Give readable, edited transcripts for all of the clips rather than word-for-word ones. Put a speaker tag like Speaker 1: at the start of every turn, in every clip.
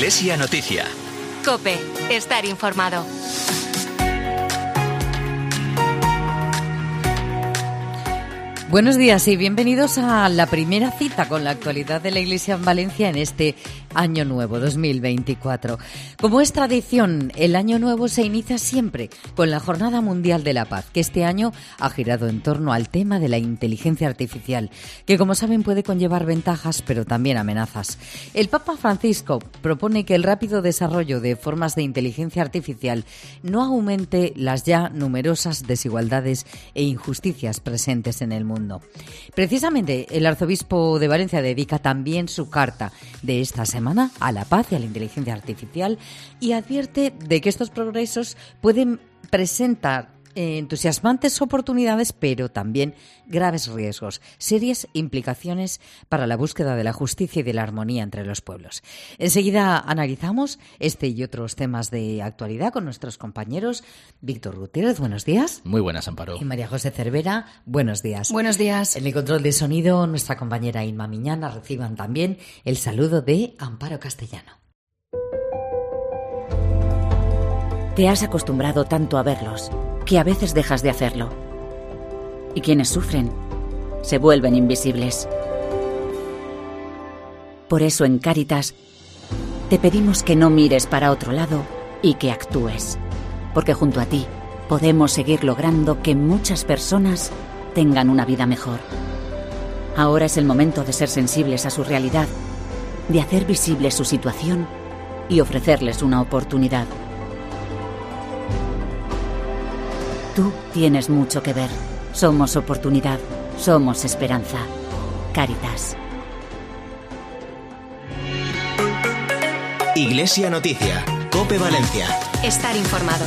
Speaker 1: Iglesia Noticia.
Speaker 2: COPE. Estar informado.
Speaker 3: Buenos días y bienvenidos a la primera cita con la actualidad de la Iglesia en Valencia en este Año Nuevo 2024. Como es tradición, el Año Nuevo se inicia siempre con la Jornada Mundial de la Paz, que este año ha girado en torno al tema de la inteligencia artificial, que como saben puede conllevar ventajas pero también amenazas. El Papa Francisco propone que el rápido desarrollo de formas de inteligencia artificial no aumente las ya numerosas desigualdades e injusticias presentes en el mundo. Precisamente, el arzobispo de Valencia dedica también su carta de esta semana a la paz y a la inteligencia artificial y advierte de que estos progresos pueden presentar entusiasmantes oportunidades, pero también graves riesgos, serias implicaciones para la búsqueda de la justicia y de la armonía entre los pueblos. Enseguida analizamos este y otros temas de actualidad con nuestros compañeros. Víctor Gutiérrez, buenos días.
Speaker 4: Muy buenas, Amparo.
Speaker 3: Y María José Cervera, buenos días.
Speaker 5: Buenos días.
Speaker 3: En el control de sonido, nuestra compañera Inma Miñana. Reciban también el saludo de Amparo Castellano.
Speaker 6: Te has acostumbrado tanto a verlos que a veces dejas de hacerlo. Y quienes sufren se vuelven invisibles. Por eso en Cáritas te pedimos que no mires para otro lado y que actúes, porque junto a ti podemos seguir logrando que muchas personas tengan una vida mejor. Ahora es el momento de ser sensibles a su realidad, de hacer visible su situación y ofrecerles una oportunidad. Tú tienes mucho que ver. Somos oportunidad. Somos esperanza. Cáritas.
Speaker 1: Iglesia Noticia. COPE Valencia.
Speaker 2: Estar informado.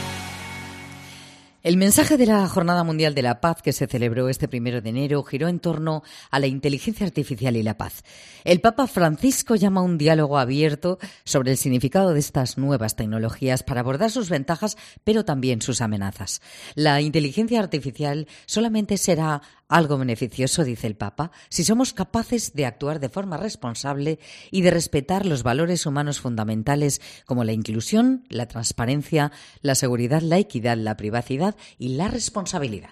Speaker 3: El mensaje de la Jornada Mundial de la Paz, que se celebró este 1 de enero, giró en torno a la inteligencia artificial y la paz. El Papa Francisco llama a un diálogo abierto sobre el significado de estas nuevas tecnologías para abordar sus ventajas, pero también sus amenazas. La inteligencia artificial solamente será algo beneficioso, dice el Papa, si somos capaces de actuar de forma responsable y de respetar los valores humanos fundamentales como la inclusión, la transparencia, la seguridad, la equidad, la privacidad y la responsabilidad.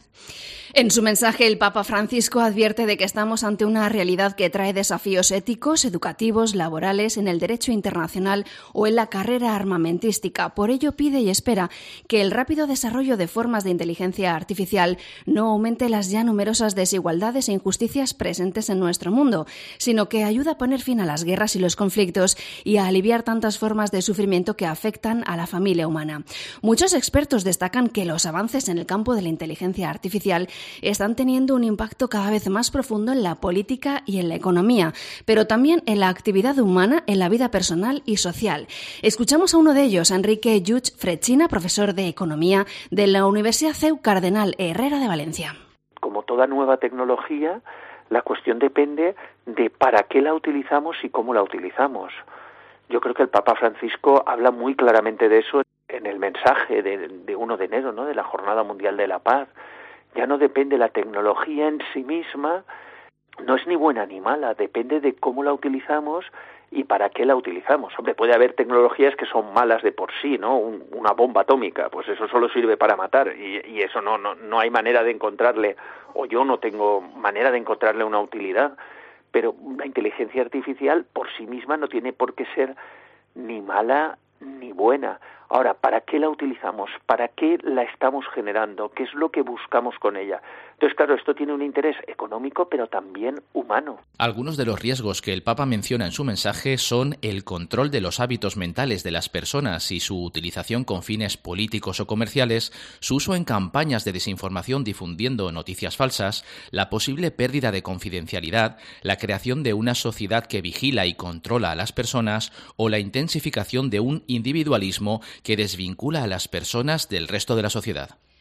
Speaker 5: En su mensaje, el Papa Francisco advierte de que estamos ante una realidad que trae desafíos éticos, educativos, laborales, en el derecho internacional o en la carrera armamentística. Por ello, pide y espera que el rápido desarrollo de formas de inteligencia artificial no aumente las ya numerosas desigualdades e injusticias presentes en nuestro mundo, sino que ayude a poner fin a las guerras y los conflictos y a aliviar tantas formas de sufrimiento que afectan a la familia humana. Muchos expertos destacan que los avances en el campo de la inteligencia artificial están teniendo un impacto cada vez más profundo en la política y en la economía, pero también en la actividad humana, en la vida personal y social. Escuchamos a uno de ellos, a Enrique Lluch Frechina, profesor de Economía de la Universidad CEU Cardenal Herrera de Valencia.
Speaker 7: Como toda nueva tecnología, la cuestión depende de para qué la utilizamos y cómo la utilizamos. Yo creo que el Papa Francisco habla muy claramente de eso en el mensaje de 1 de enero, ¿no?, de la Jornada Mundial de la Paz. Ya no depende la tecnología en sí misma, no es ni buena ni mala, depende de cómo la utilizamos y para qué la utilizamos. Hombre, puede haber tecnologías que son malas de por sí, ¿no? Una bomba atómica, pues eso solo sirve para matar y eso no hay manera de encontrarle, o yo no tengo manera de encontrarle una utilidad. Pero la inteligencia artificial por sí misma no tiene por qué ser ni mala ni buena. Ahora, ¿para qué la utilizamos? ¿Para qué la estamos generando? ¿Qué es lo que buscamos con ella? Entonces, claro, esto tiene un interés económico, pero también humano.
Speaker 4: Algunos de los riesgos que el Papa menciona en su mensaje son el control de los hábitos mentales de las personas y su utilización con fines políticos o comerciales, su uso en campañas de desinformación difundiendo noticias falsas, la posible pérdida de confidencialidad, la creación de una sociedad que vigila y controla a las personas o la intensificación de un individualismo que desvincula a las personas del resto de la sociedad.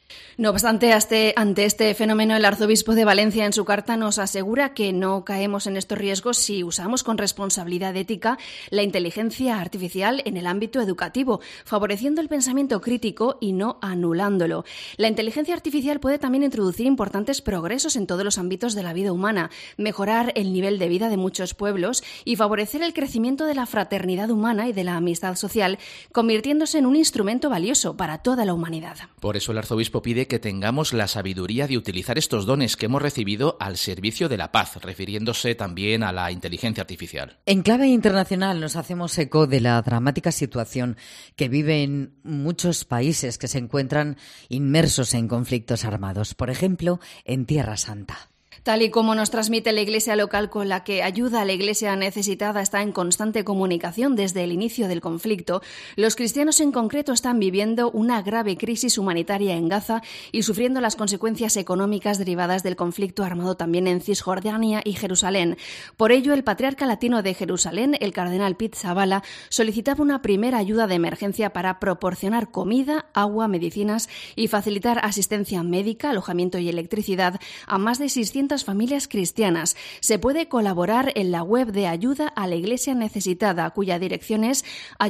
Speaker 5: No obstante, ante este fenómeno, el arzobispo de Valencia en su carta nos asegura que no caemos en estos riesgos si usamos con responsabilidad ética la inteligencia artificial en el ámbito educativo, favoreciendo el pensamiento crítico y no anulándolo. La inteligencia artificial puede también introducir importantes progresos en todos los ámbitos de la vida humana, mejorar el nivel de vida de muchos pueblos y favorecer el crecimiento de la fraternidad humana y de la amistad social, convirtiéndose en un instrumento valioso para toda la humanidad.
Speaker 4: Por eso el arzobispo pide que tengamos la sabiduría de utilizar estos dones que hemos recibido al servicio de la paz, refiriéndose también a la inteligencia artificial.
Speaker 3: En clave internacional nos hacemos eco de la dramática situación que viven muchos países que se encuentran inmersos en conflictos armados, por ejemplo, en Tierra Santa.
Speaker 5: Tal y como nos transmite la Iglesia local, con la que ayuda a la Iglesia necesitada está en constante comunicación desde el inicio del conflicto, los cristianos en concreto están viviendo una grave crisis humanitaria en Gaza y sufriendo las consecuencias económicas derivadas del conflicto armado también en Cisjordania y Jerusalén. Por ello, el patriarca latino de Jerusalén, el cardenal Pizzaballa, solicitaba una primera ayuda de emergencia para proporcionar comida, agua, medicinas y facilitar asistencia médica, alojamiento y electricidad a más de 600 familias cristianas. Se puede colaborar en la web de Ayuda a la Iglesia Necesitada, cuya dirección es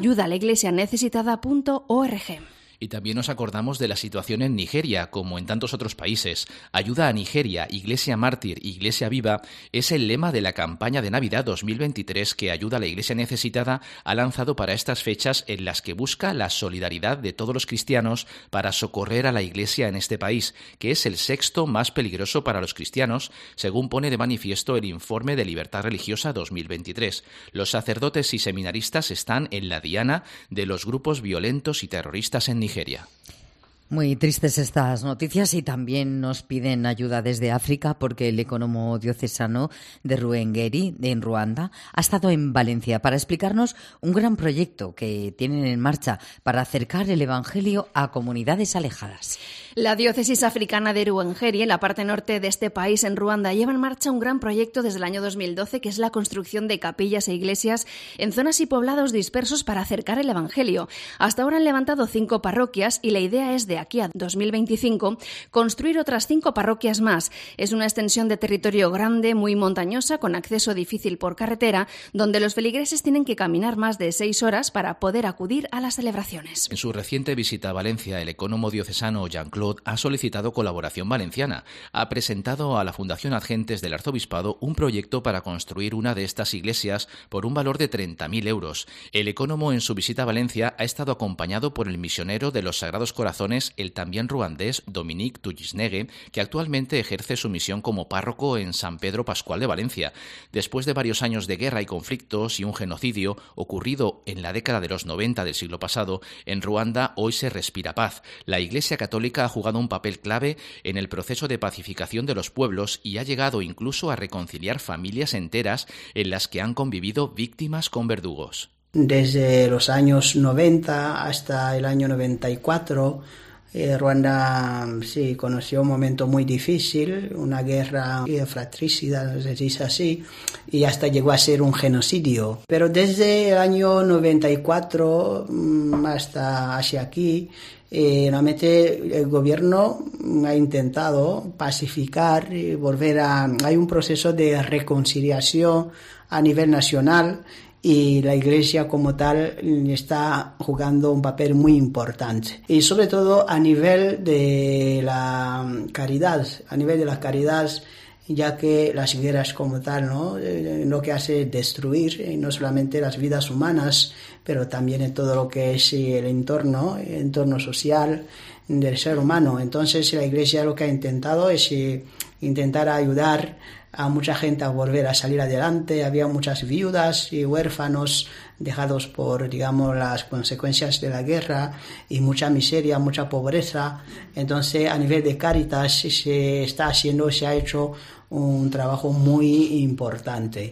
Speaker 5: ayudaaleglesia-necesitada.org.
Speaker 4: Y también nos acordamos de la situación en Nigeria, como en tantos otros países. Ayuda a Nigeria, Iglesia Mártir, Iglesia Viva, es el lema de la campaña de Navidad 2023 que Ayuda a la Iglesia Necesitada ha lanzado para estas fechas, en las que busca la solidaridad de todos los cristianos para socorrer a la Iglesia en este país, que es el sexto más peligroso para los cristianos, según pone de manifiesto el Informe de Libertad Religiosa 2023. Los sacerdotes y seminaristas están en la diana de los grupos violentos y terroristas en Nigeria.
Speaker 3: Muy tristes estas noticias, y también nos piden ayuda desde África porque el ecónomo diocesano de Ruhengeri, en Ruanda, ha estado en Valencia para explicarnos un gran proyecto que tienen en marcha para acercar el Evangelio a comunidades alejadas.
Speaker 5: La diócesis africana de Ruhengeri, en la parte norte de este país, en Ruanda, lleva en marcha un gran proyecto desde el año 2012, que es la construcción de capillas e iglesias en zonas y poblados dispersos para acercar el Evangelio. Hasta ahora han levantado 5 parroquias y la idea es, de aquí a 2025, construir otras 5 parroquias más. Es una extensión de territorio grande, muy montañosa, con acceso difícil por carretera, donde los feligreses tienen que caminar más de 6 horas para poder acudir a las celebraciones.
Speaker 4: En su reciente visita a Valencia, el ecónomo diocesano Jean-Claude ha solicitado colaboración valenciana. Ha presentado a la Fundación Adgentes del Arzobispado un proyecto para construir una de estas iglesias por un valor de 30.000 euros. El ecónomo, en su visita a Valencia, ha estado acompañado por el misionero de los Sagrados Corazones, el también ruandés Dominique Tuyisnegue, que actualmente ejerce su misión como párroco en San Pedro Pascual de Valencia. Después de varios años de guerra y conflictos y un genocidio ocurrido en la década de los 90 del siglo pasado, en Ruanda hoy se respira paz. La Iglesia Católica ha jugado un papel clave en el proceso de pacificación de los pueblos y ha llegado incluso a reconciliar familias enteras en las que han convivido víctimas con verdugos.
Speaker 8: Desde los años 90 hasta el año 94, Ruanda sí conoció un momento muy difícil, una guerra fratricida, se dice así, y hasta llegó a ser un genocidio. Pero desde el año 94 hasta hacia aquí, realmente el gobierno ha intentado pacificar y hay un proceso de reconciliación a nivel nacional, y la Iglesia como tal está jugando un papel muy importante, y sobre todo a nivel de la caridad, ya que las guerras como tal, lo que hace es destruir no solamente las vidas humanas, pero también en todo lo que es el entorno social del ser humano. Entonces la Iglesia lo que ha intentado es intentar ayudar a mucha gente a volver a salir adelante. Había muchas viudas y huérfanos dejados por, las consecuencias de la guerra, y mucha miseria, mucha pobreza. Entonces, a nivel de Cáritas se ha hecho un trabajo muy importante.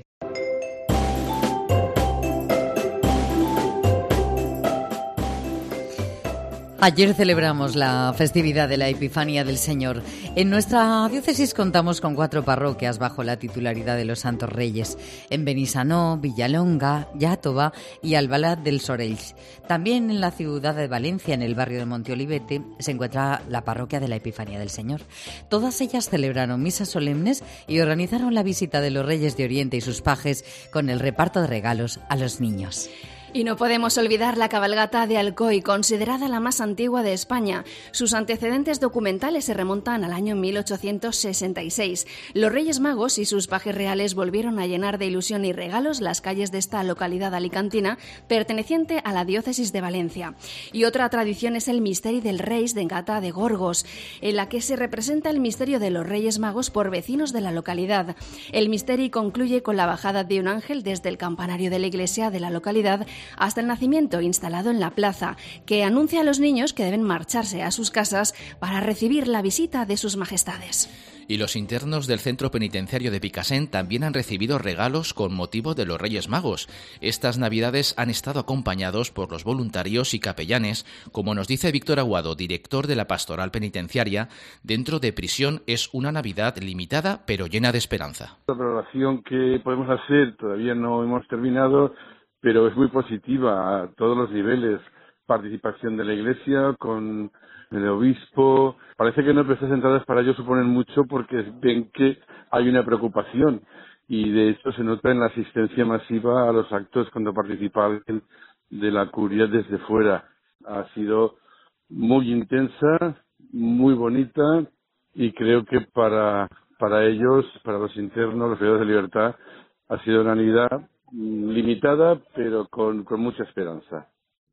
Speaker 3: Ayer celebramos la festividad de la Epifanía del Señor. En nuestra diócesis contamos con 4 parroquias bajo la titularidad de los Santos Reyes, en Benissanó, Villalonga, Iàtova y Albalat dels Sorells. También en la ciudad de Valencia, en el barrio de Monteolivete, se encuentra la parroquia de la Epifanía del Señor. Todas ellas celebraron misas solemnes y organizaron la visita de los Reyes de Oriente y sus pajes con el reparto de regalos a los niños.
Speaker 5: Y no podemos olvidar la cabalgata de Alcoy, considerada la más antigua de España. Sus antecedentes documentales se remontan al año 1866. Los Reyes Magos y sus pajes reales volvieron a llenar de ilusión y regalos las calles de esta localidad alicantina, perteneciente a la diócesis de Valencia. Y otra tradición es el Misteri del Reis de Gata de Gorgos, en la que se representa el misterio de los Reyes Magos por vecinos de la localidad. El misteri concluye con la bajada de un ángel desde el campanario de la iglesia de la localidad hasta el nacimiento instalado en la plaza, que anuncia a los niños que deben marcharse a sus casas para recibir la visita de sus majestades.
Speaker 4: Y los internos del centro penitenciario de Picassent también han recibido regalos con motivo de los Reyes Magos. Estas Navidades han estado acompañados por los voluntarios y capellanes, como nos dice Víctor Aguado, director de la Pastoral Penitenciaria. Dentro de prisión es una Navidad limitada pero llena de esperanza.
Speaker 9: La valoración que podemos hacer todavía no hemos terminado, pero es muy positiva a todos los niveles. Participación de la Iglesia con el obispo. Parece que nuestras entradas para ellos suponen mucho porque ven que hay una preocupación y de hecho se nota en la asistencia masiva a los actos cuando participa alguien de la curia desde fuera. Ha sido muy intensa, muy bonita y creo que para ellos, para los internos, los privados de libertad, ha sido una Navidad limitada pero con mucha esperanza.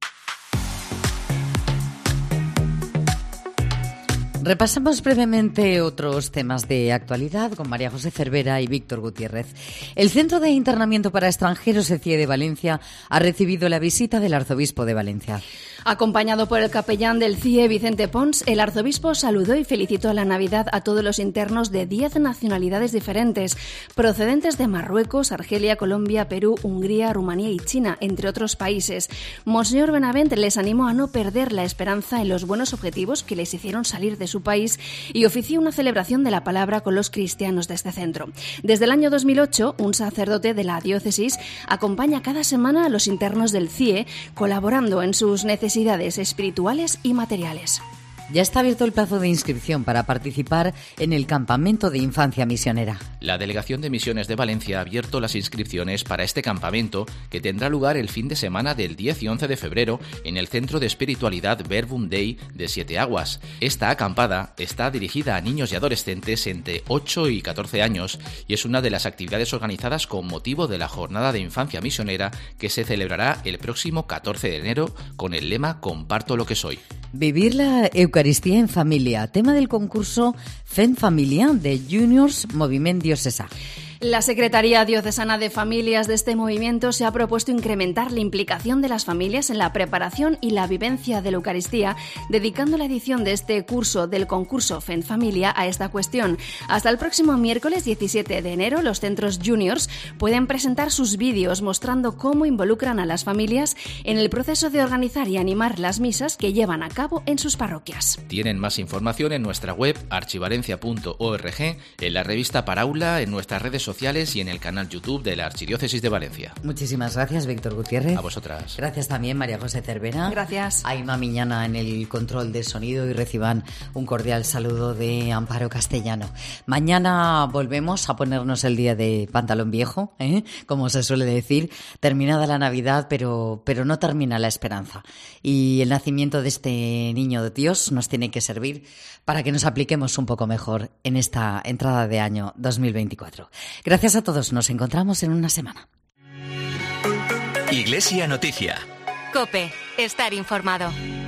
Speaker 3: Repasamos brevemente otros temas de actualidad con María José Cervera y Víctor Gutiérrez. El Centro de Internamiento para Extranjeros, el CIE de Valencia, ha recibido la visita del arzobispo de Valencia.
Speaker 5: Acompañado por el capellán del CIE, Vicente Pons, el arzobispo saludó y felicitó la Navidad a todos los internos de 10 nacionalidades diferentes, procedentes de Marruecos, Argelia, Colombia, Perú, Hungría, Rumanía y China, entre otros países. Monseñor Benavent les animó a no perder la esperanza en los buenos objetivos que les hicieron salir de su país y ofició una celebración de la palabra con los cristianos de este centro. Desde el año 2008, un sacerdote de la diócesis acompaña cada semana a los internos del CIE, colaborando en sus necesidades espirituales y materiales.
Speaker 3: Ya está abierto el plazo de inscripción para participar en el campamento de infancia misionera.
Speaker 4: La Delegación de Misiones de Valencia ha abierto las inscripciones para este campamento, que tendrá lugar el fin de semana del 10 y 11 de febrero en el Centro de Espiritualidad Verbum Dei de Siete Aguas. Esta acampada está dirigida a niños y adolescentes entre 8 y 14 años y es una de las actividades organizadas con motivo de la Jornada de Infancia Misionera, que se celebrará el próximo 14 de enero con el lema Comparto lo que soy.
Speaker 3: Vivir la Eucaristía en familia, tema del concurso Fem Familia de Juniors Moviment Diocesà.
Speaker 5: La Secretaría Diocesana de Familias de este movimiento se ha propuesto incrementar la implicación de las familias en la preparación y la vivencia de la Eucaristía, dedicando la edición de este curso del concurso FEN Familia a esta cuestión. Hasta el próximo miércoles 17 de enero, los centros juniors pueden presentar sus vídeos mostrando cómo involucran a las familias en el proceso de organizar y animar las misas que llevan a cabo en sus parroquias.
Speaker 4: Tienen más información en nuestra web archivalencia.org, en la revista Paraula, en nuestras redes sociales y en el canal YouTube de la Archidiócesis de Valencia.
Speaker 3: Muchísimas gracias, Víctor Gutiérrez.
Speaker 4: A vosotras.
Speaker 3: Gracias también, María José Cervera.
Speaker 5: Gracias.
Speaker 3: A Ima Miñana en el control de sonido y reciban un cordial saludo de Amparo Castellano. Mañana volvemos a ponernos el día de pantalón viejo, como se suele decir. Terminada la Navidad, pero no termina la esperanza. Y el nacimiento de este niño de Dios nos tiene que servir para que nos apliquemos un poco mejor en esta entrada de año 2024. Gracias a todos, nos encontramos en una semana.
Speaker 1: Iglesia Noticia.
Speaker 2: COPE, estar informado.